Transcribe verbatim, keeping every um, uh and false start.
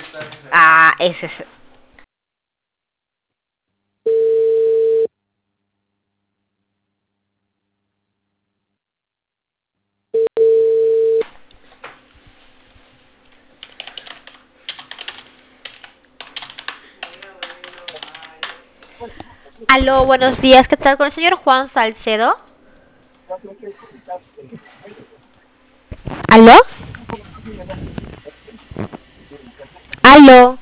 Ah, ese es. Aló, buenos días, ¿qué tal con el señor Juan Salcedo? ¿Aló? ¿Aló?